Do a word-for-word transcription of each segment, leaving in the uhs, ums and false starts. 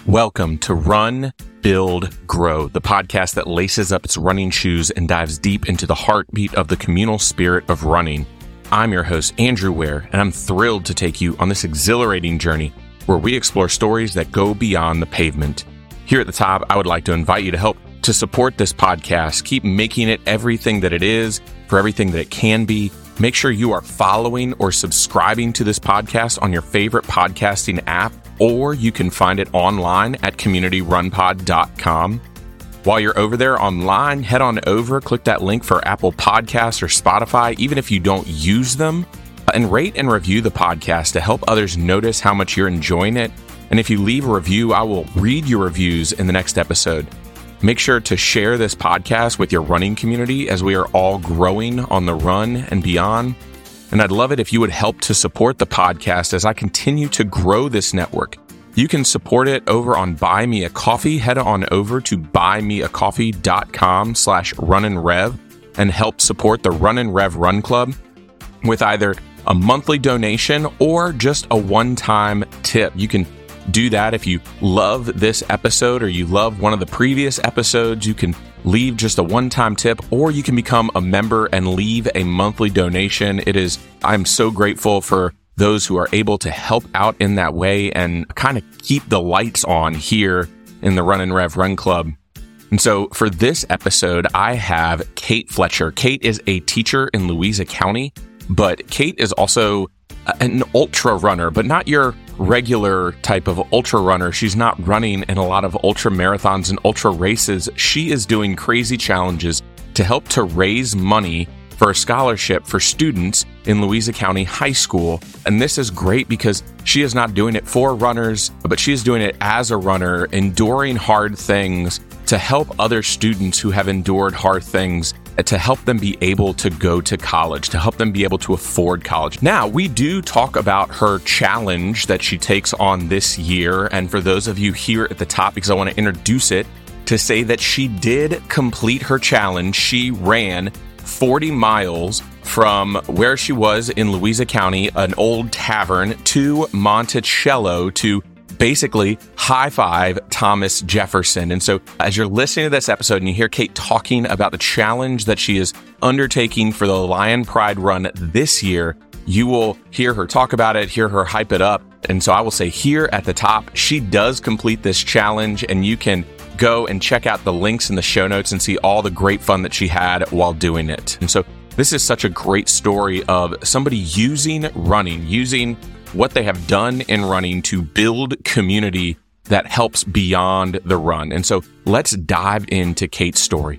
Welcome to Run, Build, Grow, the podcast that laces up its running shoes and dives deep into the heartbeat of the communal spirit of running. I'm your host, Andrew Ware, and I'm thrilled to take you on this exhilarating journey where we explore stories that go beyond the pavement. Here at the top, I would like to invite you to help to support this podcast, keep making it everything that it is, for everything that it can be. Make sure you are following or subscribing to this podcast on your favorite podcasting app, or you can find it online at community run pod dot com. While you're over there online, head on over, click that link for Apple Podcasts or Spotify, even if you don't use them, and rate and review the podcast to help others notice how much you're enjoying it. And if you leave a review, I will read your reviews in the next episode. Make sure to share this podcast with your running community as we are all growing on the run and beyond. And I'd love it if you would help to support the podcast as I continue to grow this network. You can support it over on Buy Me a Coffee. Head on over to buy me a coffee dot com slash run and rev and help support the Run and Rev Run Club with either a monthly donation or just a one-time tip. You can do that if you love this episode or you love one of the previous episodes. You can leave just a one-time tip, or you can become a member and leave a monthly donation. It is, I'm so grateful for those who are able to help out in that way and kind of keep the lights on here in the Run and Rev Run Club. And so for this episode, I have Kate Fletcher. Kate is a teacher in Louisa County, but Kate is also an ultra runner, but not your regular type of ultra runner. She's not running in a lot of ultra marathons and ultra races. She is doing crazy challenges to help to raise money for a scholarship for students in Louisa County High School. And this is great because she is not doing it for runners, but she is doing it as a runner, enduring hard things to help other students who have endured hard things, to help them be able to go to college, to help them be able to afford college. Now, we do talk about her challenge that she takes on this year. And for those of you here at the top, because I want to introduce it, to say that she did complete her challenge. She ran forty miles from where she was in Louisa County, an old tavern, to Monticello to basically high five Thomas Jefferson. And so as you're listening to this episode and you hear Kate talking about the challenge that she is undertaking for the Lion Pride Run this year, you will hear her talk about it, hear her hype it up. And so I will say here at the top, she does complete this challenge, and you can go and check out the links in the show notes and see all the great fun that she had while doing it. And so this is such a great story of somebody using running, using what they have done in running to build community that helps beyond the run. And so let's dive into Kate's story.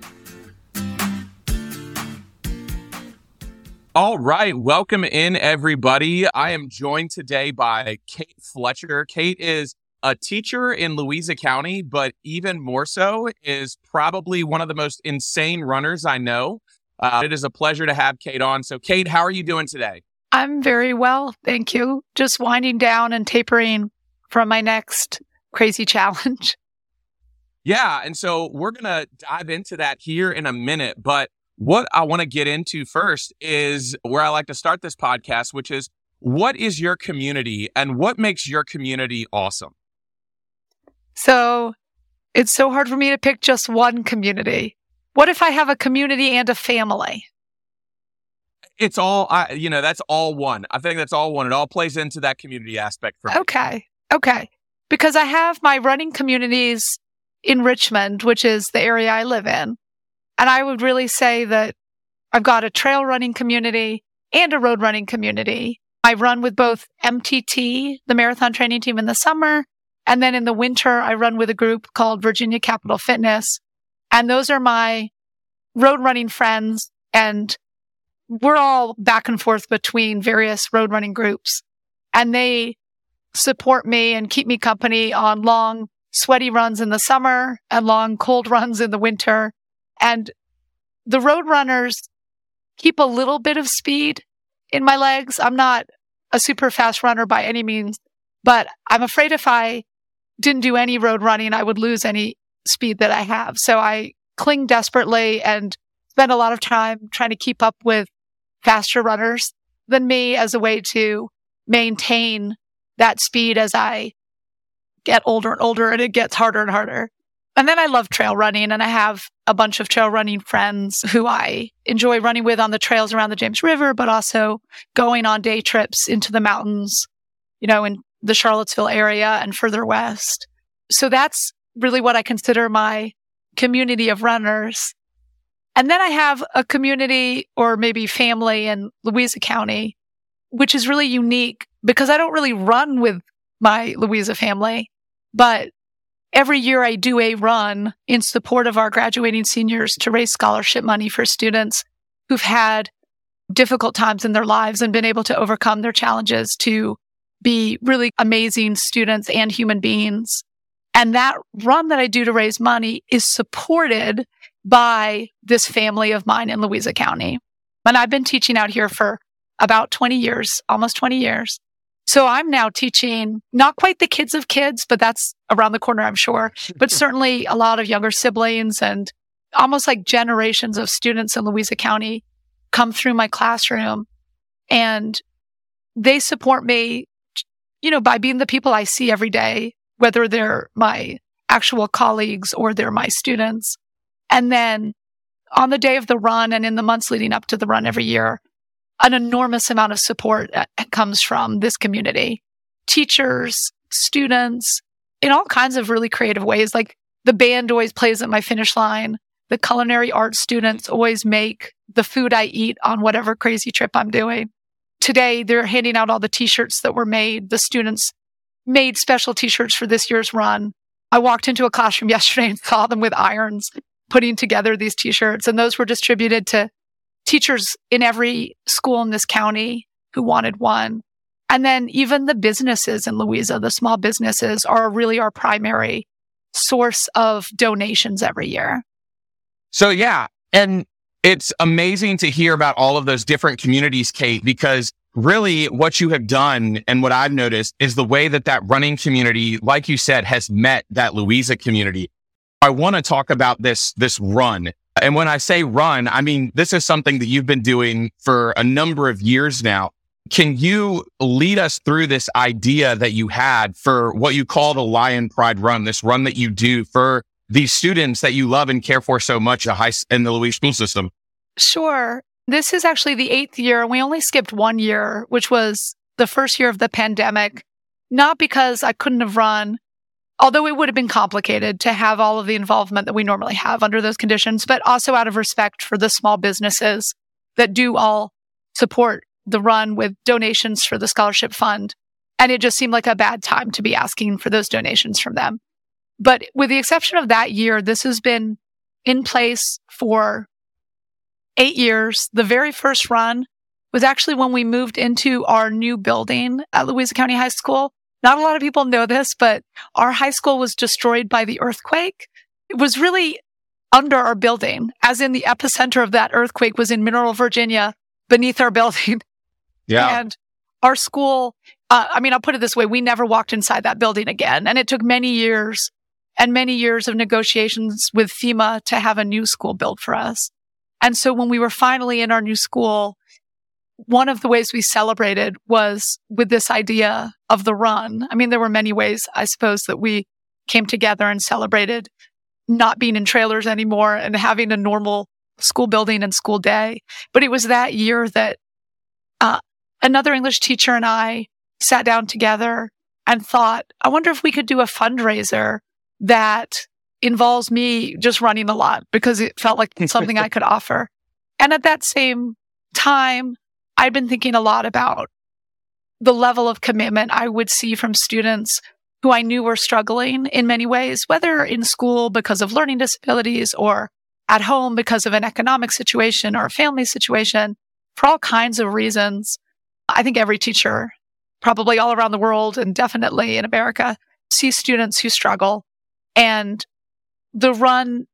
All right, welcome in, everybody. I am joined today by Kate Fletcher. Kate is a teacher in Louisa County, but even more so is probably one of the most insane runners I know. Uh, it is a pleasure to have Kate on. So Kate, how are you doing today? I'm very well, thank you. Just winding down and tapering from my next crazy challenge. Yeah, and so we're going to dive into that here in a minute. But what I want to get into first is where I like to start this podcast, which is, what is your community and what makes your community awesome? So it's so hard for me to pick just one community. What if I have a community and a family? It's all, I, you know, that's all one. I think that's all one. It all plays into that community aspect for me. Okay. Okay. Because I have my running communities in Richmond, which is the area I live in. And I would really say that I've got a trail running community and a road running community. I run with both M T T, the marathon training team, in the summer. And then in the winter, I run with a group called Virginia Capital Fitness. And those are my road running friends. And we're all back and forth between various road running groups, and they support me and keep me company on long, sweaty runs in the summer and long, cold runs in the winter. And the road runners keep a little bit of speed in my legs. I'm not a super fast runner by any means, but I'm afraid if I didn't do any road running, I would lose any speed that I have. So I cling desperately and spend a lot of time trying to keep up with faster runners than me as a way to maintain that speed as I get older and older and it gets harder and harder. And then I love trail running, and I have a bunch of trail running friends who I enjoy running with on the trails around the James River, but also going on day trips into the mountains, you know, in the Charlottesville area and further west. So that's really what I consider my community of runners. And then I have a community or maybe family in Louisa County, which is really unique because I don't really run with my Louisa family, but every year I do a run in support of our graduating seniors to raise scholarship money for students who've had difficult times in their lives and been able to overcome their challenges to be really amazing students and human beings. And that run that I do to raise money is supported by this family of mine in Louisa County. And I've been teaching out here for about twenty years, almost twenty years. So I'm now teaching not quite the kids of kids, but that's around the corner, I'm sure, but certainly a lot of younger siblings and almost like generations of students in Louisa County come through my classroom, and they support me, you know, by being the people I see every day, whether they're my actual colleagues or they're my students. And then on the day of the run and in the months leading up to the run every year, an enormous amount of support comes from this community. Teachers, students, in all kinds of really creative ways. Like the band always plays at my finish line. The culinary arts students always make the food I eat on whatever crazy trip I'm doing. Today, they're handing out all the t-shirts that were made. The students made special t-shirts for this year's run. I walked into a classroom yesterday and saw them with irons putting together these t-shirts, and those were distributed to teachers in every school in this county who wanted one. And then even the businesses in Louisa, the small businesses, are really our primary source of donations every year. So yeah, and it's amazing to hear about all of those different communities, Kate, because really what you have done and what I've noticed is the way that that running community, like you said, has met that Louisa community. I want to talk about this, this run. And when I say run, I mean, this is something that you've been doing for a number of years now. Can you lead us through this idea that you had for what you call the Lion Pride Run, this run that you do for these students that you love and care for so much in the Louisa school system? Sure. This is actually the eighth year. We only skipped one year, which was the first year of the pandemic, not because I couldn't have run, although it would have been complicated to have all of the involvement that we normally have under those conditions, but also out of respect for the small businesses that do all support the run with donations for the scholarship fund. And it just seemed like a bad time to be asking for those donations from them. But with the exception of that year, this has been in place for eight years. The very first run was actually when we moved into our new building at Louisa County High School. Not a lot of people know this, but our high school was destroyed by the earthquake. It was really under our building, as in the epicenter of that earthquake was in Mineral, Virginia, beneath our building. Yeah. And our school, uh, I mean, I'll put it this way, we never walked inside that building again. And it took many years and many years of negotiations with FEMA to have a new school built for us. And so when we were finally in our new school, one of the ways we celebrated was with this idea of the run. I mean, there were many ways, I suppose, that we came together and celebrated not being in trailers anymore and having a normal school building and school day. But it was that year that uh, another English teacher and I sat down together and thought, I wonder if we could do a fundraiser that involves me just running a lot, because it felt like something I could offer. And at that same time, I'd been thinking a lot about the level of commitment I would see from students who I knew were struggling in many ways, whether in school because of learning disabilities or at home because of an economic situation or a family situation, for all kinds of reasons. I think every teacher, probably all around the world and definitely in America, sees students who struggle. And the run,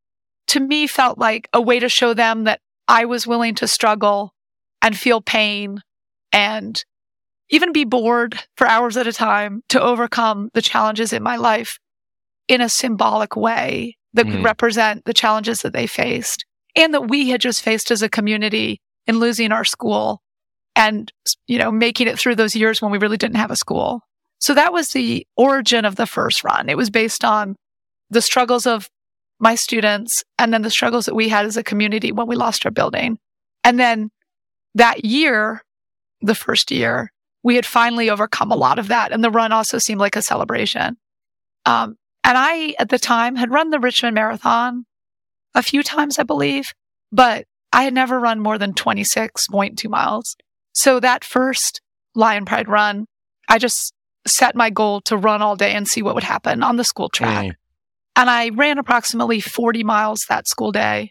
to me, felt like a way to show them that I was willing to struggle and feel pain and even be bored for hours at a time to overcome the challenges in my life in a symbolic way that mm. could represent the challenges that they faced and that we had just faced as a community in losing our school and, you know, making it through those years when we really didn't have a school. So that was the origin of the first run. It was based on the struggles of my students and then the struggles that we had as a community when we lost our building. And then that year, the first year, we had finally overcome a lot of that. And the run also seemed like a celebration. Um, and I, at the time, had run the Richmond Marathon a few times, I believe, but I had never run more than twenty-six point two miles. So that first Lion Pride run, I just set my goal to run all day and see what would happen on the school track. Mm. And I ran approximately forty miles that school day.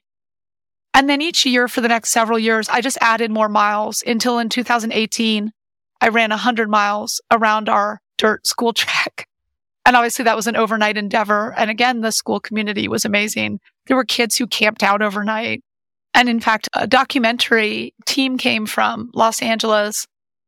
And then each year for the next several years, I just added more miles until in two thousand eighteen, I ran one hundred miles around our dirt school track. And obviously that was an overnight endeavor. And again, the school community was amazing. There were kids who camped out overnight. And in fact, a documentary team came from Los Angeles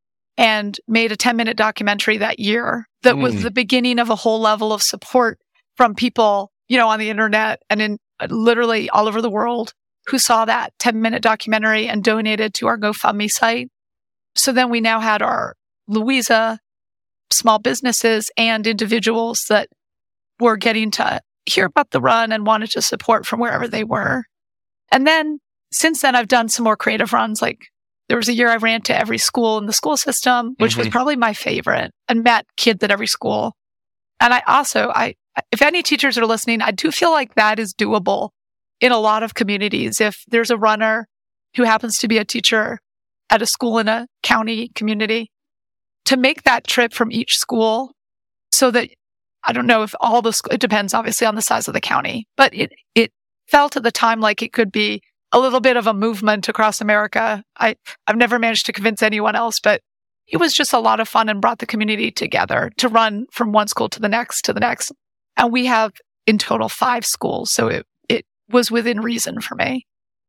and made a ten minute documentary that year that mm. was the beginning of a whole level of support from people, you know, on the internet and in uh, literally all over the world who saw that ten minute documentary and donated to our GoFundMe site. So then we now had our Louisa small businesses and individuals that were getting to hear about the run and wanted to support from wherever they were. And then since then, I've done some more creative runs. Like there was a year I ran to every school in the school system, which mm-hmm. was probably my favorite, and met kids at every school. And I also, I, if any teachers are listening, I do feel like that is doable in a lot of communities. If there's a runner who happens to be a teacher at a school in a county community, to make that trip from each school so that, I don't know if all the, it depends obviously on the size of the county, but it, it felt at the time like it could be a little bit of a movement across America. I, I've never managed to convince anyone else, but it was just a lot of fun and brought the community together to run from one school to the next to the next. And we have in total five schools. So it, it was within reason for me.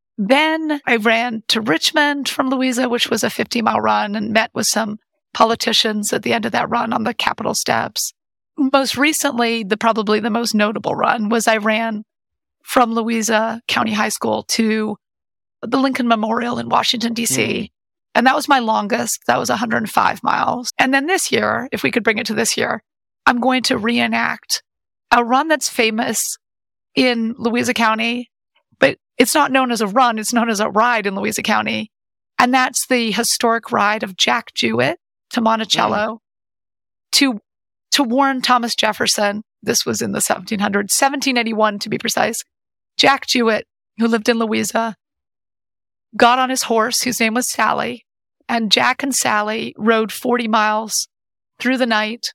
Then I ran to Richmond from Louisa, which was a fifty mile run, and met with some politicians at the end of that run on the Capitol steps. Most recently, the probably the most notable run was I ran from Louisa County High School to the Lincoln Memorial in Washington, D C. Mm. And that was my longest. That was one hundred five miles. And then this year, if we could bring it to this year, I'm going to reenact a run that's famous in Louisa County, but it's not known as a run. It's known as a ride in Louisa County. And that's the historic ride of Jack Jewett to Monticello, mm. to, to warn Thomas Jefferson. This was in the seventeen hundreds, seventeen eighty-one to be precise. Jack Jewett, who lived in Louisa, got on his horse, whose name was Sally, and Jack and Sally rode forty miles through the night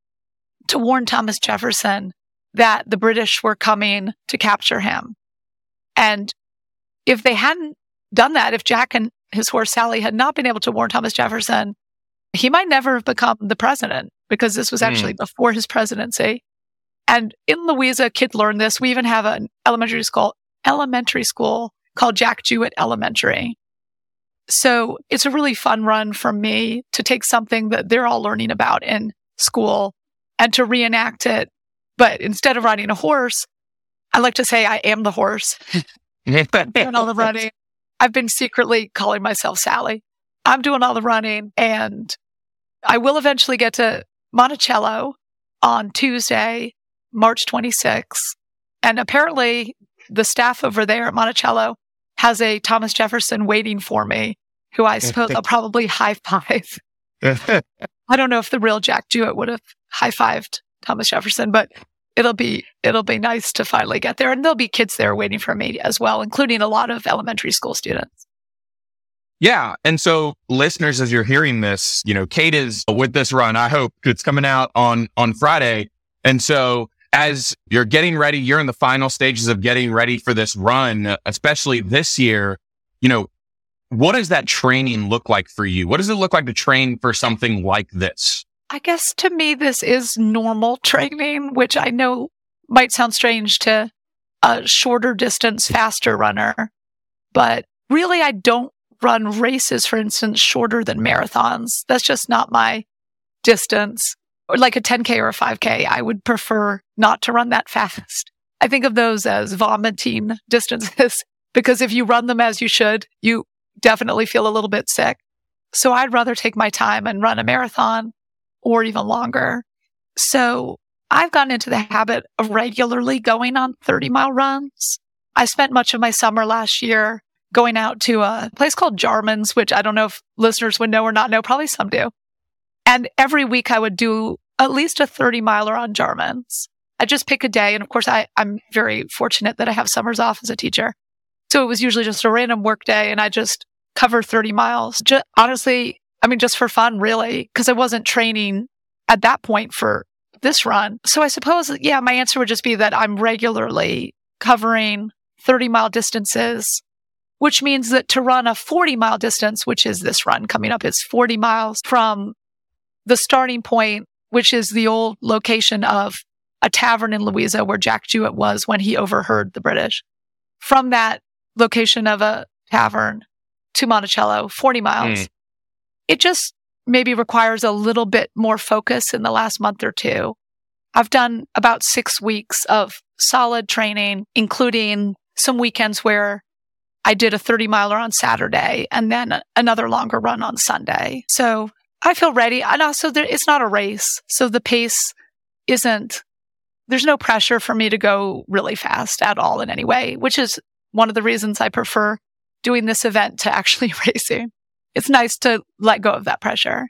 to warn Thomas Jefferson that the British were coming to capture him. And if they hadn't done that, if Jack and his horse Sally had not been able to warn Thomas Jefferson, he might never have become the president, because this was actually mm. before his presidency. And in Louisa, kids learn this. We even have an elementary school, elementary school called Jack Jewett Elementary. So it's a really fun run for me to take something that they're all learning about in school and to reenact it. But instead of riding a horse, I like to say I am the horse. Doing all the running. I've been secretly calling myself Sally. I'm doing all the running, and I will eventually get to Monticello on Tuesday, March twenty-sixth. And apparently the staff over there at Monticello has a Thomas Jefferson waiting for me, who I suppose I'll probably high five. I don't know if the real Jack Jewett would have high fived Thomas Jefferson, but it'll be, it'll be nice to finally get there. And there'll be kids there waiting for me as well, including a lot of elementary school students. Yeah. And so listeners, as you're hearing this, you know, Kate is with this run. I hope it's coming out on, on Friday. And so as you're getting ready, you're in the final stages of getting ready for this run, especially this year, you know, what does that training look like for you? What does it look like to train for something like this? I guess to me, this is normal training, which I know might sound strange to a shorter distance, faster runner. But really, I don't run races, for instance, shorter than marathons. That's just not my distance. Or like a ten K or a five K, I would prefer not to run that fast. I think of those as vomiting distances, because if you run them as you should, you definitely feel a little bit sick. So I'd rather take my time and run a marathon or even longer. So I've gotten into the habit of regularly going on thirty mile runs. I spent much of my summer last year going out to a place called Jarman's, which I don't know if listeners would know or not know. Probably some do. And every week I would do at least a thirty miler on Jarman's. I just pick a day. And of course, I, I'm very fortunate that I have summers off as a teacher. So it was usually just a random work day and I just cover thirty miles. Just, honestly, I mean, just for fun, really, because I wasn't training at that point for this run. So I suppose, yeah, my answer would just be that I'm regularly covering thirty mile distances, which means that to run a forty mile distance, which is this run coming up, is forty miles from the starting point, which is the old location of a tavern in Louisa where Jack Jewett was when he overheard the British. From that location of a tavern to Monticello, forty miles. Mm. It just maybe requires a little bit more focus in the last month or two. I've done about six weeks of solid training, including some weekends where I did a thirty miler on Saturday and then another longer run on Sunday. So I feel ready. And also there, it's not a race. So the pace isn't, there's no pressure for me to go really fast at all in any way, which is one of the reasons I prefer doing this event to actually racing. It's nice to let go of that pressure.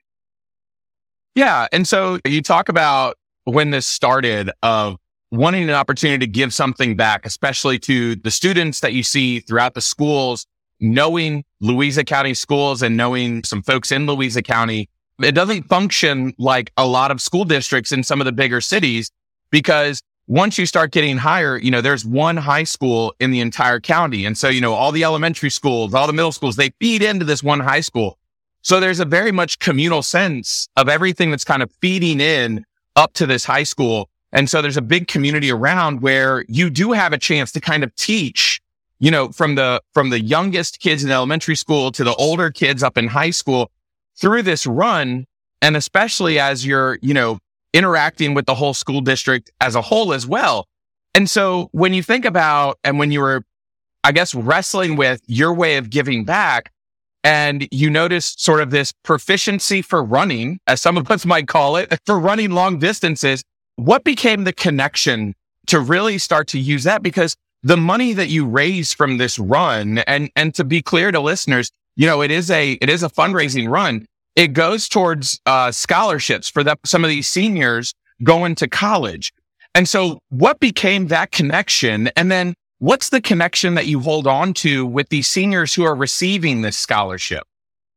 Yeah. And so you talk about when this started of wanting an opportunity to give something back, especially to the students that you see throughout the schools, knowing Louisa County schools and knowing some folks in Louisa County. It doesn't function like a lot of school districts in some of the bigger cities, because once you start getting higher, you know, there's one high school in the entire county. And so, you know, all the elementary schools, all the middle schools, they feed into this one high school. So there's a very much communal sense of everything that's kind of feeding in up to this high school. And so there's a big community around where you do have a chance to kind of teach, you know, from the, from the youngest kids in elementary school to the older kids up in high school through this run. And especially as you're, you know, interacting with the whole school district as a whole as well. And so when you think about, and when you were, I guess, wrestling with your way of giving back, and you notice sort of this proficiency for running, as some of us might call it, for running long distances, what became the connection to really start to use that? Because the money that you raise from this run, and, and to be clear to listeners, you know, it is a, it is a fundraising run. It goes towards uh, scholarships for the, some of these seniors going to college. And so what became that connection? And then what's the connection that you hold on to with these seniors who are receiving this scholarship?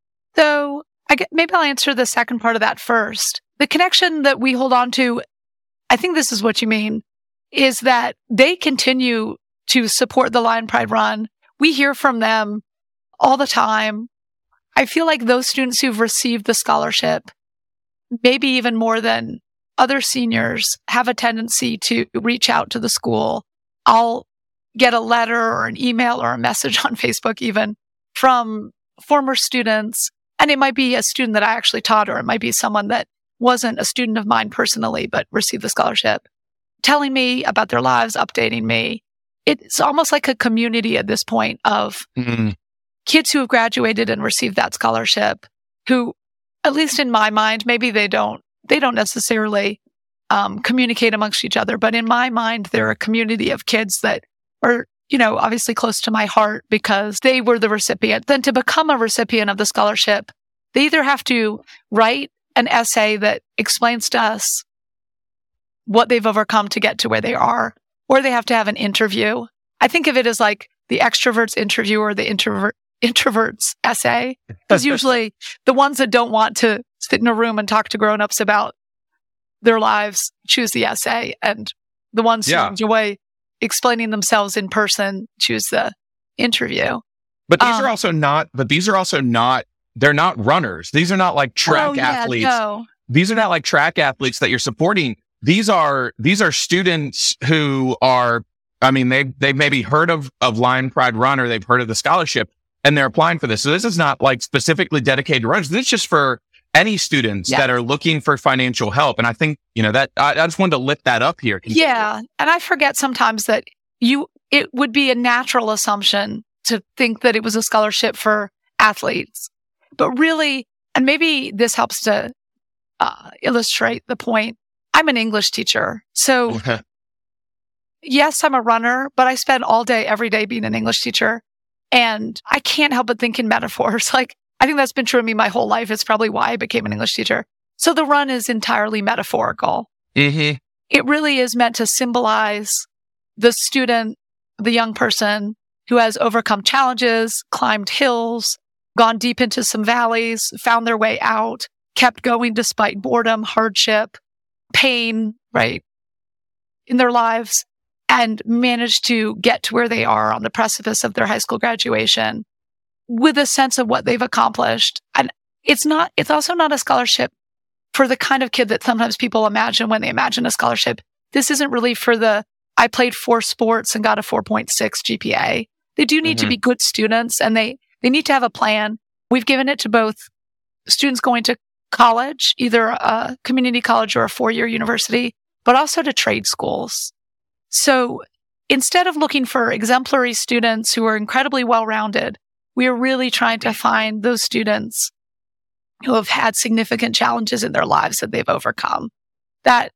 So I get, maybe I'll answer the second part of that first. The connection that we hold on to, I think this is what you mean, is that they continue to support the Lion Pride Run. We hear from them all the time. I feel like those students who've received the scholarship, maybe even more than other seniors, have a tendency to reach out to the school. I'll get a letter or an email or a message on Facebook even from former students. And it might be a student that I actually taught, or it might be someone that wasn't a student of mine personally, but received the scholarship, telling me about their lives, updating me. It's almost like a community at this point of mm-hmm. kids who have graduated and received that scholarship, who, at least in my mind, maybe they don't, they don't necessarily um, communicate amongst each other, but in my mind, they're a community of kids that are, you know, obviously close to my heart because they were the recipient. Then to become a recipient of the scholarship, they either have to write an essay that explains to us what they've overcome to get to where they are, or they have to have an interview. I think of it as like the extrovert's interview or the introvert introvert's essay. Because usually the ones that don't want to sit in a room and talk to grown-ups about their lives choose the essay, and the ones yeah. who enjoy explaining themselves in person choose the interview. But these um, are also not, but these are also not, they're not runners. These are not like track oh, yeah, athletes. No. These are not like track athletes that you're supporting. These are, these are students who are, I mean, they, they've maybe heard of, of Lion Pride Run, or they've heard of the scholarship, and they're applying for this. So this is not like specifically dedicated to runners. This is just for any students yeah. that are looking for financial help. And I think, you know, that I, I just wanted to lift that up here. Yeah. And I forget sometimes that you, it would be a natural assumption to think that it was a scholarship for athletes, but really, and maybe this helps to uh, illustrate the point. I'm an English teacher. So yes, I'm a runner, but I spend all day, every day being an English teacher. And I can't help but think in metaphors. Like, I think that's been true of me my whole life. It's probably why I became an English teacher. So the run is entirely metaphorical. Mm-hmm. It really is meant to symbolize the student, the young person who has overcome challenges, climbed hills, gone deep into some valleys, found their way out, kept going despite boredom, hardship, pain, right, in their lives, and managed to get to where they are on the precipice of their high school graduation with a sense of what they've accomplished. And it's not, it's also not a scholarship for the kind of kid that sometimes people imagine when they imagine a scholarship. This isn't really for the, I played four sports and got a four point six G P A. They do need mm-hmm. to be good students, and they, they need to have a plan. We've given it to both students going to college, either a community college or a four-year university, but also to trade schools. So instead of looking for exemplary students who are incredibly well-rounded, we are really trying to find those students who have had significant challenges in their lives that they've overcome. That's,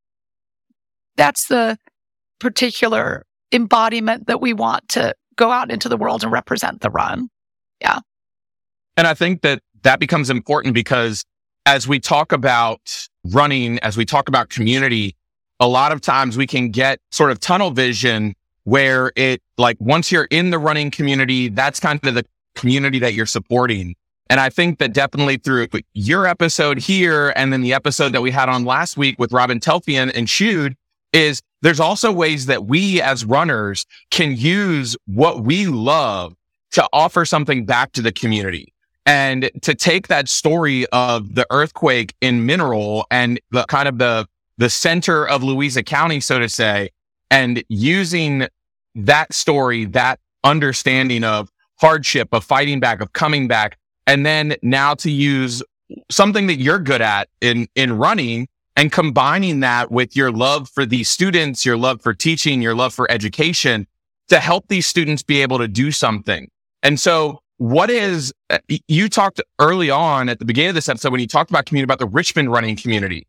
that's the particular embodiment that we want to go out into the world and represent the run. Yeah. And I think that that becomes important because as we talk about running, as we talk about community, a lot of times we can get sort of tunnel vision where it, like, once you're in the running community, that's kind of the community that you're supporting. And I think that definitely through your episode here and then the episode that we had on last week with Robin Telfian and Shude is there's also ways that we as runners can use what we love to offer something back to the community. And to take that story of the earthquake in Mineral and the kind of the, the center of Louisa County, so to say, and using that story, that understanding of hardship, of fighting back, of coming back, and then now to use something that you're good at in, in running and combining that with your love for these students, your love for teaching, your love for education to help these students be able to do something. And so what is, you talked early on at the beginning of this episode when you talked about community, about the Richmond running community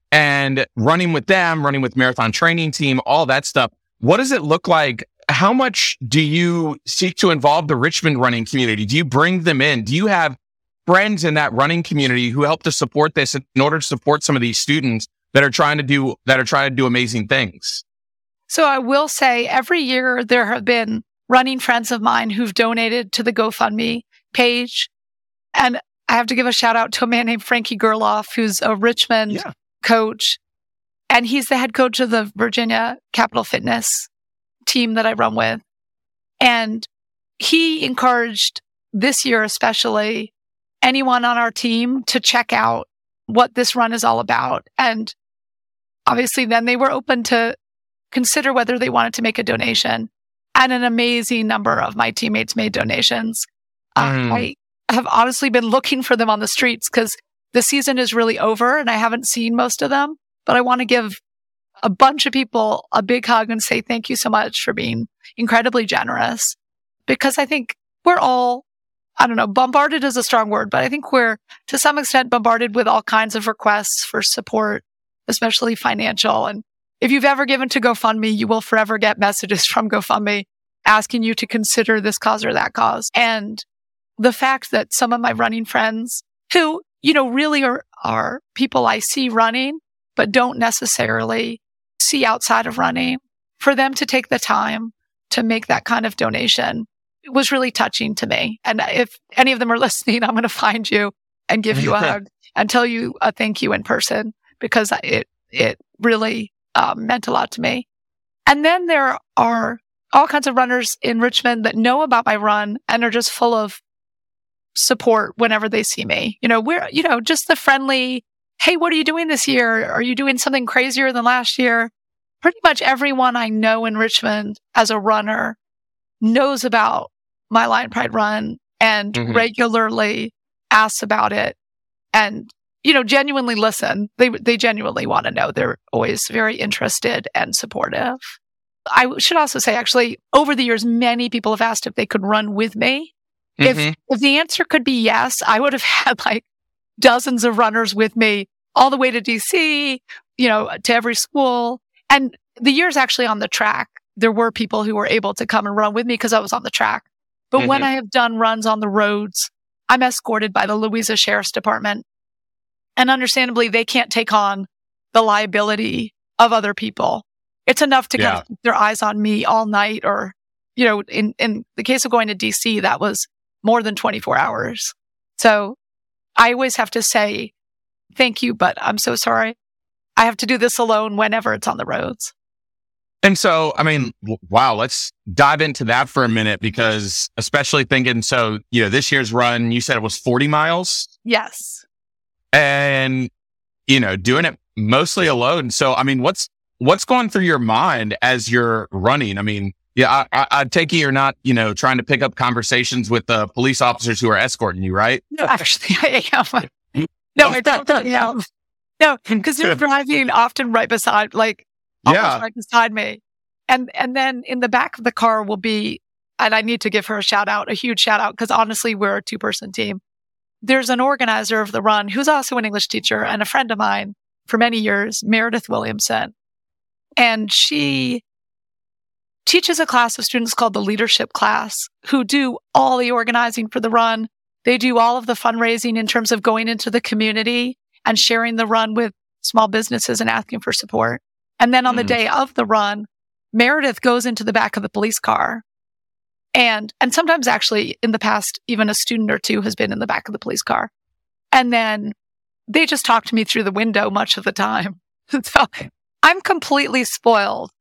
and running with them, running with Marathon Training Team, all that stuff. What does it look like? How much do you seek to involve the Richmond running community? Do you bring them in? Do you have friends in that running community who help to support this in order to support some of these students that are trying to do, that are trying to do amazing things? So I will say every year there have been running friends of mine who've donated to the GoFundMe page. And I have to give a shout out to a man named Frankie Gerloff, who's a Richmond yeah. coach. And he's the head coach of the Virginia Capital Fitness team that I run with. And he encouraged this year, especially anyone on our team to check out what this run is all about. And obviously then they were open to consider whether they wanted to make a donation. And an amazing number of my teammates made donations. Mm. Uh, I have honestly been looking for them on the streets because the season is really over and I haven't seen most of them. But I want to give a bunch of people a big hug and say thank you so much for being incredibly generous. Because I think we're all, I don't know, bombarded is a strong word, but I think we're to some extent bombarded with all kinds of requests for support, especially financial. And if you've ever given to GoFundMe, you will forever get messages from GoFundMe asking you to consider this cause or that cause. And the fact that some of my running friends who, you know, really are, are people I see running, but don't necessarily see outside of running, for them to take the time to make that kind of donation, it was really touching to me. And if any of them are listening, I'm going to find you and give you a hug and tell you a thank you in person because it, it really Um, meant a lot to me. And then there are all kinds of runners in Richmond that know about my run and are just full of support whenever they see me. You know, we're, you know, just the friendly, hey, what are you doing this year? Are you doing something crazier than last year? Pretty much everyone I know in Richmond as a runner knows about my Lion Pride run and mm-hmm. regularly asks about it and you know, genuinely listen. They they genuinely want to know. They're always very interested and supportive. I should also say, actually, over the years, many people have asked if they could run with me. Mm-hmm. If if the answer could be yes, I would have had like dozens of runners with me all the way to D C, you know, to every school. And the years actually on the track, there were people who were able to come and run with me because I was on the track. But mm-hmm. when I have done runs on the roads, I'm escorted by the Louisa Sheriff's Department. And understandably, they can't take on the liability of other people. It's enough to yeah. kind of keep their eyes on me all night. Or, you know, in, in the case of going to D C, that was more than twenty-four hours. So I always have to say, thank you, but I'm so sorry. I have to do this alone whenever it's on the roads. And so, I mean, wow, let's dive into that for a minute, because especially thinking, so, you know, this year's run, you said it was forty miles? Yes. And, you know, doing it mostly alone. So, I mean, what's, what's going through your mind as you're running? I mean, yeah, I, I, I take it you're not, you know, trying to pick up conversations with the police officers who are escorting you, right? No, actually, I am. No, I don't. Yeah. No, because they're driving often right beside, like, almost yeah. right beside me. And and then in the back of the car will be, and I need to give her a shout out, a huge shout out, because honestly, we're a two person team. There's an organizer of the run who's also an English teacher and a friend of mine for many years, Meredith Williamson. And she teaches a class of students called the leadership class who do all the organizing for the run. They do all of the fundraising in terms of going into the community and sharing the run with small businesses and asking for support. And then on mm. the day of the run, Meredith goes into the back of the police car. And, and sometimes actually in the past, even a student or two has been in the back of the police car. And then they just talk to me through the window much of the time. So I'm completely spoiled.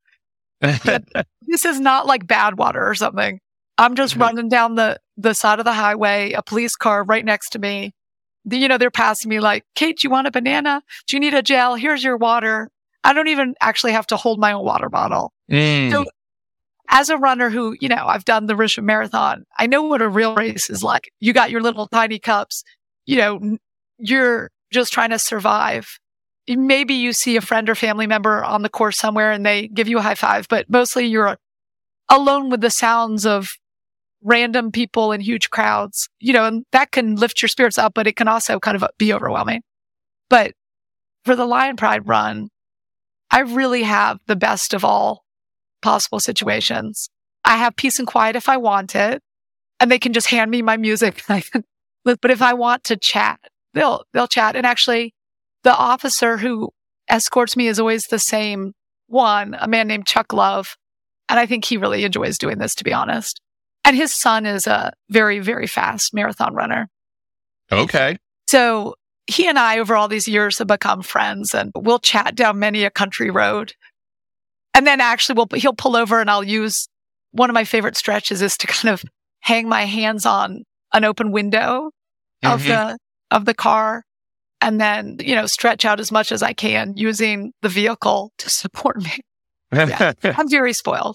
This is not like Badwater or something. I'm just mm-hmm. running down the, the side of the highway, a police car right next to me. The, you know, they're passing me like, Kate, do you want a banana? Do you need a gel? Here's your water. I don't even actually have to hold my own water bottle. Mm. So as a runner who, you know, I've done the Richmond Marathon, I know what a real race is like. You got your little tiny cups, you know, you're just trying to survive. Maybe you see a friend or family member on the course somewhere and they give you a high five, but mostly you're alone with the sounds of random people in huge crowds, you know, and that can lift your spirits up, but it can also kind of be overwhelming. But for the Lion Pride run, I really have the best of all possible situations. I have peace and quiet if I want it, and they can just hand me my music. But if I want to chat, they'll they'll chat. And actually, the officer who escorts me is always the same one, a man named Chuck Love. And I think he really enjoys doing this, to be honest. And his son is a very, very fast marathon runner. Okay. So he and I, over all these years, have become friends, and we'll chat down many a country road. And then actually, we'll, he'll pull over, and I'll use one of my favorite stretches is to kind of hang my hands on an open window mm-hmm. of the of the car, and then, you know, stretch out as much as I can using the vehicle to support me. Yeah, I'm very spoiled.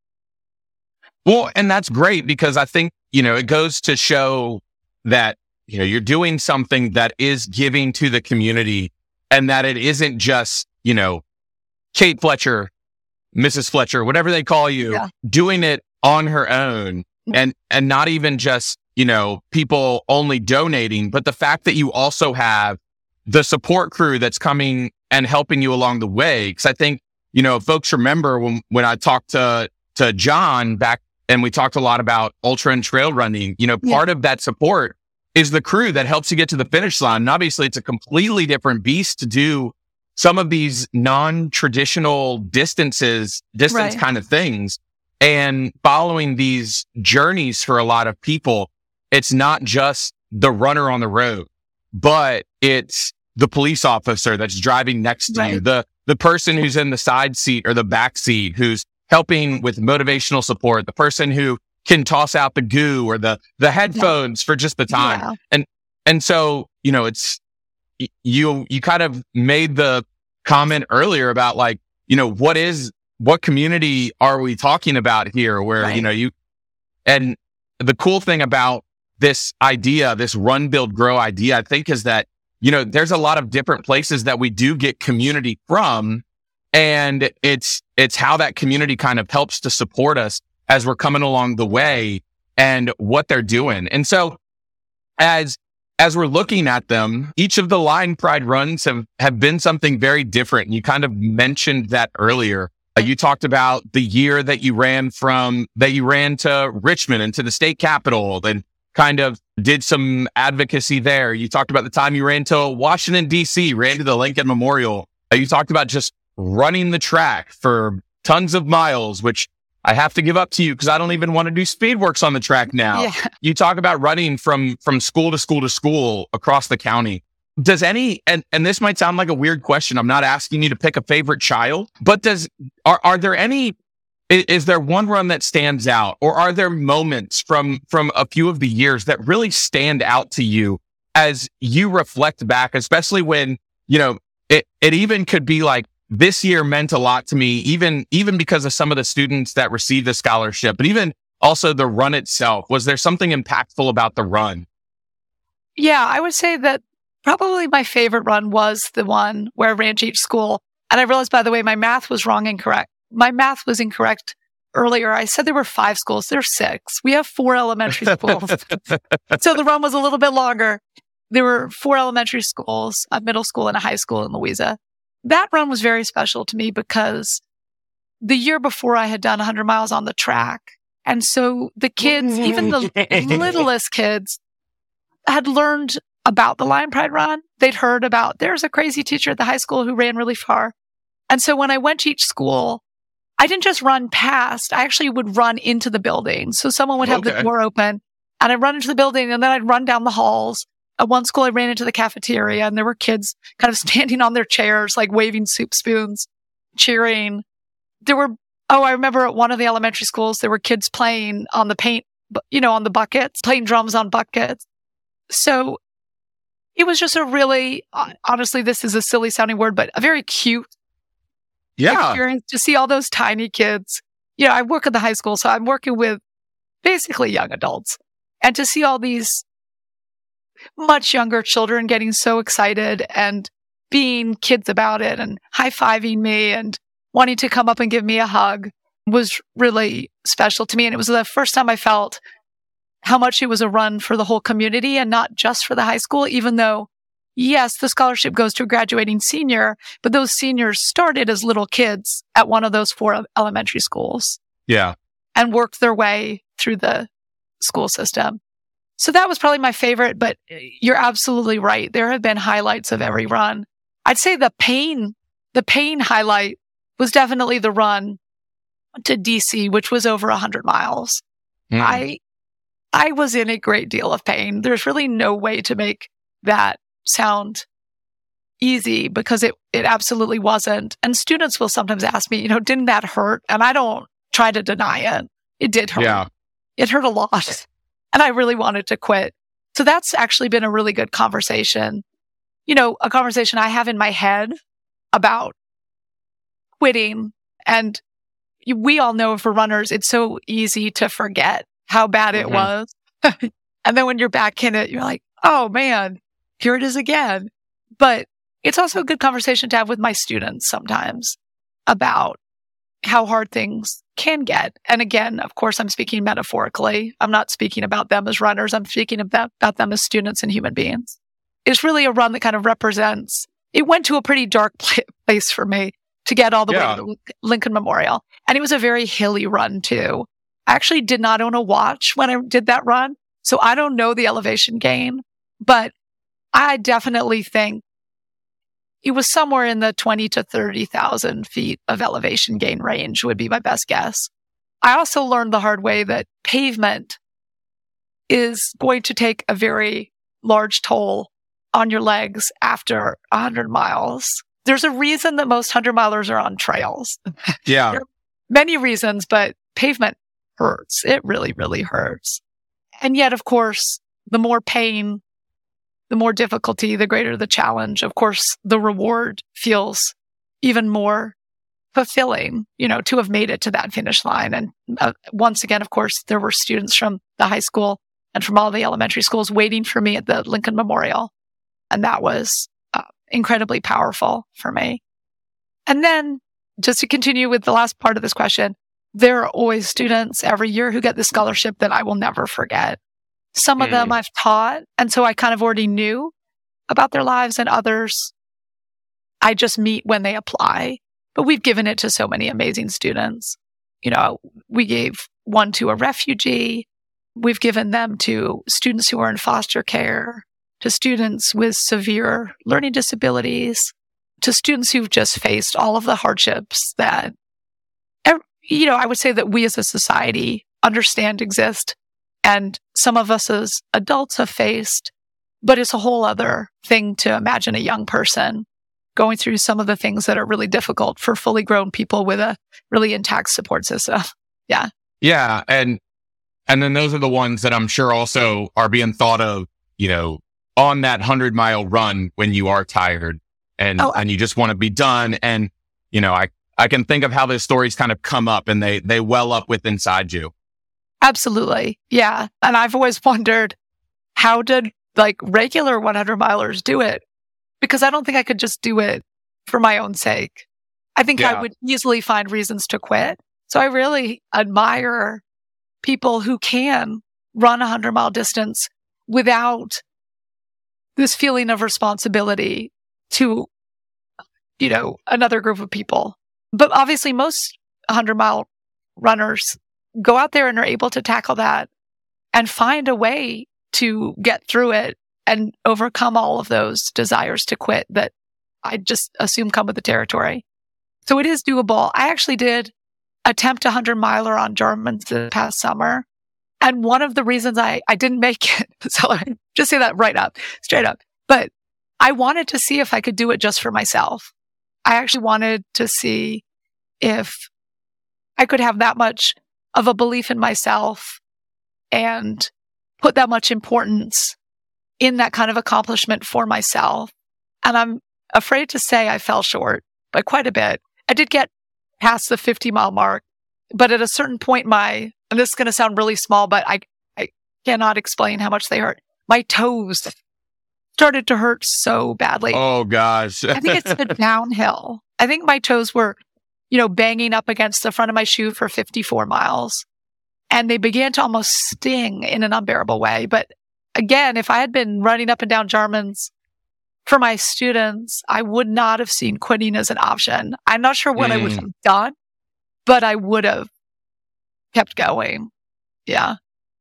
Well, and that's great, because I think, you know, it goes to show that, you know, you're doing something that is giving to the community, and that it isn't just, you know, Kate Fletcher, Missus Fletcher, whatever they call you, yeah. doing it on her own, and, and not even just, you know, people only donating, but the fact that you also have the support crew that's coming and helping you along the way. Cause I think, you know, folks remember when, when I talked to, to John back, and we talked a lot about ultra and trail running, you know, part yeah. of that support is the crew that helps you get to the finish line. And obviously it's a completely different beast to do some of these non-traditional distances, distance right. kind of things. And following these journeys for a lot of people, it's not just the runner on the road, but it's the police officer that's driving next to right. you, the, the person who's in the side seat or the back seat, who's helping with motivational support, the person who can toss out the goo or the, the headphones yeah. for just the time. Yeah. And, and so, you know, it's, you, you kind of made the comment earlier about like, you know, what is, what community are we talking about here where, right. you know, you, and the cool thing about this idea, this run, build, grow idea, I think is that, you know, there's a lot of different places that we do get community from. And it's, it's how that community kind of helps to support us as we're coming along the way and what they're doing. And so as, as we're looking at them, each of the Line Pride runs have, have been something very different. And you kind of mentioned that earlier. Uh, you talked about the year that you ran from, that you ran to Richmond and to the state capitol and kind of did some advocacy there. You talked about the time you ran to Washington, D C, ran to the Lincoln Memorial. Uh, you talked about just running the track for tons of miles, which I have to give up to you because I don't even want to do speed works on the track now. Yeah. You talk about running from, from school to school to school across the county. Does any, and, and this might sound like a weird question. I'm not asking you to pick a favorite child, but does, are, are there any, is, is there one run that stands out, or are there moments from, from a few of the years that really stand out to you as you reflect back, especially when, you know, it, it even could be like, this year meant a lot to me, even, even because of some of the students that received the scholarship, but even also the run itself. Was there something impactful about the run? Yeah, I would say that probably my favorite run was the one where I ran to each school. And I realized, by the way, my math was wrong and correct. My math was incorrect earlier. I said there were five schools. There's six. We have four elementary schools. So the run was a little bit longer. There were four elementary schools, a middle school and a high school in Louisa. That run was very special to me because the year before I had done one hundred miles on the track. And so the kids, even the littlest kids, had learned about the Line Pride run. They'd heard about, there's a crazy teacher at the high school who ran really far. And so when I went to each school, I didn't just run past, I actually would run into the building. So someone would have okay. the door open and I'd run into the building and then I'd run down the halls. At one school, I ran into the cafeteria and there were kids kind of standing on their chairs, like waving soup spoons, cheering. There were, oh, I remember at one of the elementary schools, there were kids playing on the paint, you know, on the buckets, playing drums on buckets. So it was just a really, honestly, this is a silly sounding word, but a very cute yeah. experience to see all those tiny kids. You know, I work at the high school, so I'm working with basically young adults. And to see all these much younger children getting so excited and being kids about it and high-fiving me and wanting to come up and give me a hug was really special to me. And it was the first time I felt how much it was a run for the whole community and not just for the high school, even though, yes, the scholarship goes to a graduating senior, but those seniors started as little kids at one of those four elementary schools. Yeah. And worked their way through the school system. So that was probably my favorite, but you're absolutely right. There have been highlights of every run. I'd say the pain, the pain highlight was definitely the run to D C, which was over one hundred miles. Mm. I, I was in a great deal of pain. There's really no way to make that sound easy because it, it absolutely wasn't. And students will sometimes ask me, you know, didn't that hurt? And I don't try to deny it. It did hurt. Yeah. It hurt a lot. And I really wanted to quit. So that's actually been a really good conversation. You know, a conversation I have in my head about quitting. And we all know for runners, it's so easy to forget how bad it mm-hmm. was. And then when you're back in it, you're like, oh man, here it is again. But it's also a good conversation to have with my students sometimes about how hard things can get. And again, of course, I'm speaking metaphorically. I'm not speaking about them as runners. I'm speaking about, about them as students and human beings. It's really a run that kind of represents, it went to a pretty dark pl- place for me to get all the yeah. way to the Lincoln Memorial. And it was a very hilly run too. I actually did not own a watch when I did that run. So I don't know the elevation gain, but I definitely think it was somewhere in the twenty to thirty thousand feet of elevation gain range would be my best guess. I also learned the hard way that pavement is going to take a very large toll on your legs after one hundred miles. There's a reason that most one hundred milers are on trails. Yeah. There are many reasons, but pavement hurts. It really, really hurts. And yet, of course, the more pain, the more difficulty, the greater the challenge. Of course, the reward feels even more fulfilling, you know, to have made it to that finish line. And uh, once again, of course, there were students from the high school and from all the elementary schools waiting for me at the Lincoln Memorial. And that was uh, incredibly powerful for me. And then just to continue with the last part of this question, there are always students every year who get the scholarship that I will never forget. Some of Mm. them I've taught, and so I kind of already knew about their lives, and others I just meet when they apply. But we've given it to so many amazing students. You know, we gave one to a refugee. We've given them to students who are in foster care, to students with severe learning disabilities, to students who've just faced all of the hardships that, you know, I would say that we as a society understand exist, and some of us as adults have faced, but it's a whole other thing to imagine a young person going through some of the things that are really difficult for fully grown people with a really intact support system. Yeah. Yeah. And, and then those are the ones that I'm sure also are being thought of, you know, on that hundred mile run when you are tired and, Oh, and you just want to be done. And, you know, I, I can think of how those stories kind of come up and they, they well up with inside you. absolutely. Yeah. And I've always wondered, how did like regular hundred milers do it? Because I don't think I could just do it for my own sake. I think Yeah. I would easily find reasons to quit. So I really admire people who can run a hundred mile distance without this feeling of responsibility to, you know, another group of people. But obviously most hundred mile runners go out there and are able to tackle that and find a way to get through it and overcome all of those desires to quit that I just assume come with the territory. So it is doable. I actually did attempt a hundred miler on Germans this past summer. And one of the reasons I, I didn't make it, so I just say that right up, straight up, but I wanted to see if I could do it just for myself. I actually wanted to see if I could have that much of a belief in myself and put that much importance in that kind of accomplishment for myself. And I'm afraid to say I fell short by quite a bit. I did get past the fifty mile mark, but at a certain point, my, and this is going to sound really small, but I, I cannot explain how much they hurt. My toes started to hurt so badly. Oh gosh. I think it's the downhill. I think my toes were, you know, banging up against the front of my shoe for fifty-four miles. And they began to almost sting in an unbearable way. But again, if I had been running up and down Germans for my students, I would not have seen quitting as an option. I'm not sure what Mm. I would have done, but I would have kept going. Yeah.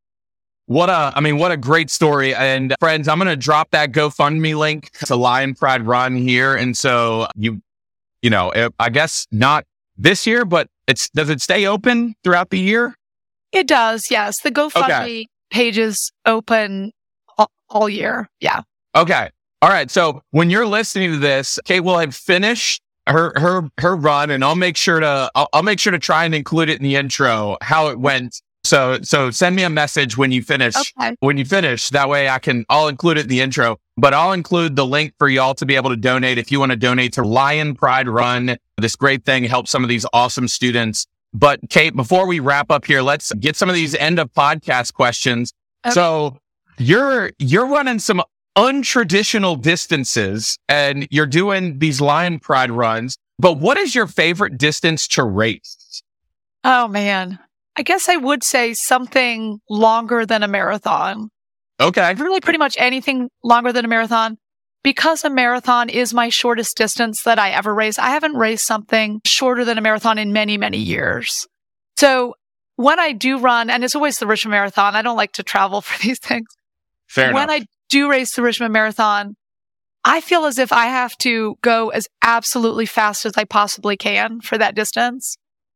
What a, I mean, what a great story. And friends, I'm going to drop that GoFundMe link to Lion Pride Run here. And so you, you know, it, I guess not this year, but it's, does it stay open throughout the year? It does. Yes. The GoFundMe Okay. page is open all, all year. Yeah. Okay. All right. So when you're listening to this, Kate will have finished her, her, her run, and I'll make sure to, I'll, I'll make sure to try and include it in the intro, how it went. So, so send me a message when you finish, Okay. when you finish. That way I can, I'll include it in the intro, but I'll include the link for y'all to be able to donate. If you want to donate to Lion Pride Run, this great thing, help some of these awesome students. But Kate, before we wrap up here, let's get some of these end of podcast questions. Okay. So you're, you're running some untraditional distances and you're doing these Lion Pride runs, but what is your favorite distance to race? Oh, man. I guess I would say something longer than a marathon. Okay. Really pretty much anything longer than a marathon. Because a marathon is my shortest distance that I ever race, I haven't raced something shorter than a marathon in many, many years. So when I do run, and it's always the Richmond Marathon, I don't like to travel for these things. Fair When enough. I do race the Richmond Marathon, I feel as if I have to go as absolutely fast as I possibly can for that distance.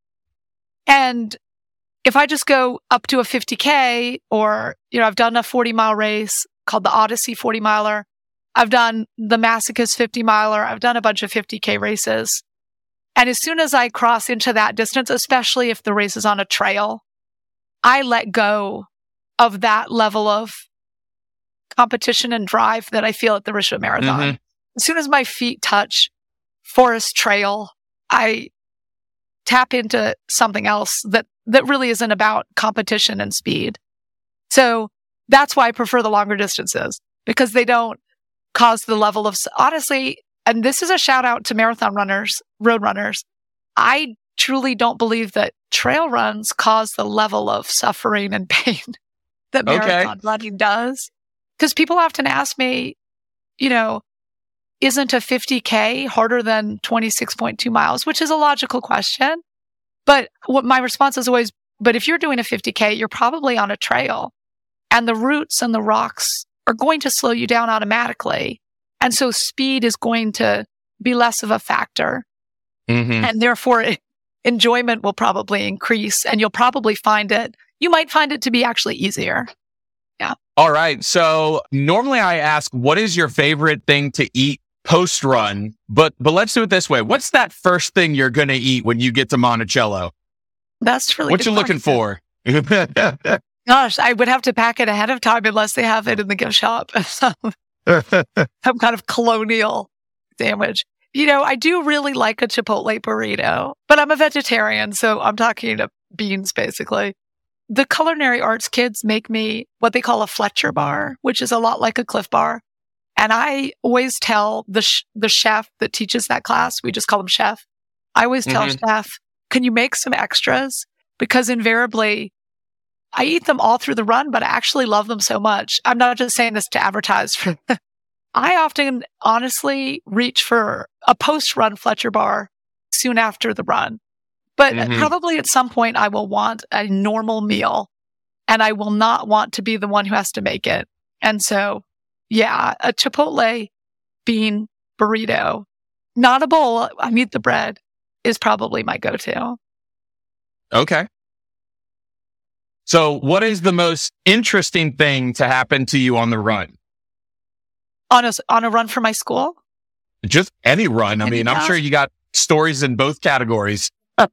And if I just go up to a fifty K, or, you know, I've done a forty mile race called the Odyssey forty miler. I've done the Masochist fifty miler. I've done a bunch of fifty K races. And as soon as I cross into that distance, especially if the race is on a trail, I let go of that level of competition and drive that I feel at the Richmond Marathon. Mhm. As soon as my feet touch forest trail, I tap into something else that, that really isn't about competition and speed. So that's why I prefer the longer distances, because they don't cause the level of, honestly, and this is a shout out to marathon runners, road runners. I truly don't believe that trail runs cause the level of suffering and pain that marathon okay. running does. Because people often ask me, you know, isn't a fifty K harder than twenty-six point two miles, which is a logical question. But what my response is always, but if you're doing a fifty K, you're probably on a trail and the roots and the rocks are going to slow you down automatically. And so speed is going to be less of a factor. Mm-hmm. And therefore, enjoyment will probably increase and you'll probably find it, you might find it to be actually easier. Yeah. All right. So normally I ask, what is your favorite thing to eat post-run? But but let's do it this way. What's that first thing you're going to eat when you get to Monticello? That's really What you looking for? Gosh, I would have to pack it ahead of time unless they have it in the gift shop. Some kind of colonial sandwich. You know, I do really like a Chipotle burrito, but I'm a vegetarian, so I'm talking to beans, basically. The culinary arts kids make me what they call a Fletcher bar, which is a lot like a Cliff Bar. And I always tell the sh- the chef that teaches that class, we just call him chef. I always tell mm-hmm. chef, can you make some extras? Because invariably, I eat them all through the run, but I actually love them so much. I'm not just saying this to advertise for I often honestly reach for a post-run Fletcher bar soon after the run. But mm-hmm. probably at some point I will want a normal meal and I will not want to be the one who has to make it. And so, yeah, a Chipotle bean burrito, not a bowl, I need the bread, is probably my go-to. Okay. So what is the most interesting thing to happen to you on the run? On a, on a run for my school? Just any run. I any mean, I'm else? sure you got stories in both categories.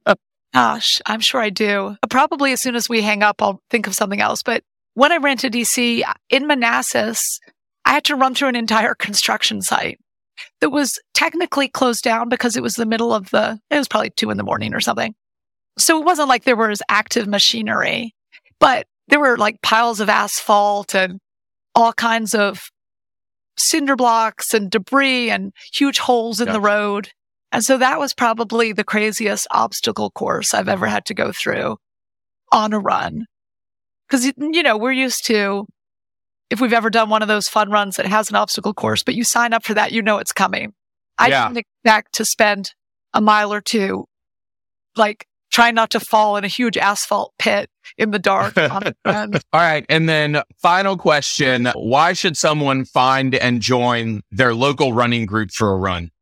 Gosh, I'm sure I do. Probably as soon as we hang up, I'll think of something else. But when I ran to D C in Manassas, I had to run through an entire construction site that was technically closed down because it was the middle of the, it was probably two in the morning or something. So it wasn't like there was active machinery, but there were like piles of asphalt and all kinds of cinder blocks and debris and huge holes in yeah. the road. And so that was probably the craziest obstacle course I've ever had to go through on a run. Because, you know, we're used to, if we've ever done one of those fun runs that has an obstacle course, but you sign up for that, you know it's coming. I yeah. didn't expect to spend a mile or two, like, trying not to fall in a huge asphalt pit in the dark. On a run. All right. And then final question, why should someone find and join their local running group for a run?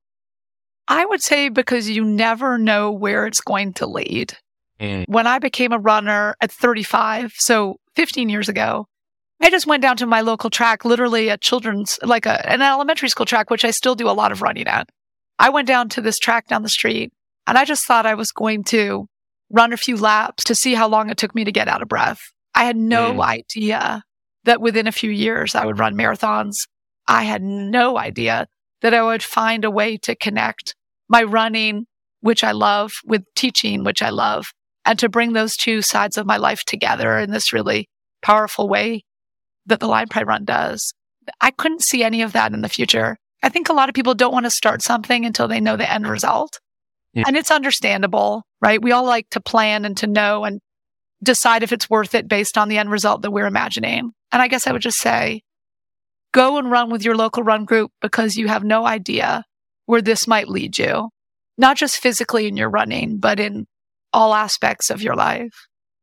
I would say because you never know where it's going to lead. Mm. When I became a runner at thirty-five, so fifteen years ago, I just went down to my local track, literally a children's, like a, an elementary school track, which I still do a lot of running at. I went down to this track down the street and I just thought I was going to run a few laps to see how long it took me to get out of breath. I had no mm. idea that within a few years I would run marathons. I had no idea that I would find a way to connect my running, which I love, with teaching, which I love, and to bring those two sides of my life together in this really powerful way that the Lion Pride Run does. I couldn't see any of that in the future. I think a lot of people don't want to start something until they know the end result. Yeah. And it's understandable, right? We all like to plan and to know and decide if it's worth it based on the end result that we're imagining. And I guess I would just say, go and run with your local run group because you have no idea where this might lead you, not just physically in your running, but in all aspects of your life.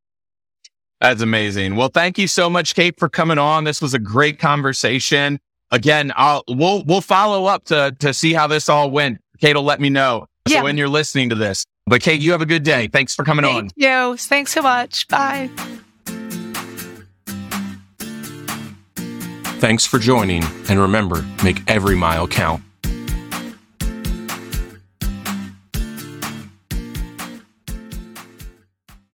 That's amazing. Well, thank you so much, Kate, for coming on. This was a great conversation. Again, I'll, we'll we'll follow up to to see how this all went. Kate will let me know yeah. so when you're listening to this. But Kate, you have a good day. Thanks for coming thank on. Thank you. Thanks so much. Bye. Thanks for joining. And remember, make every mile count.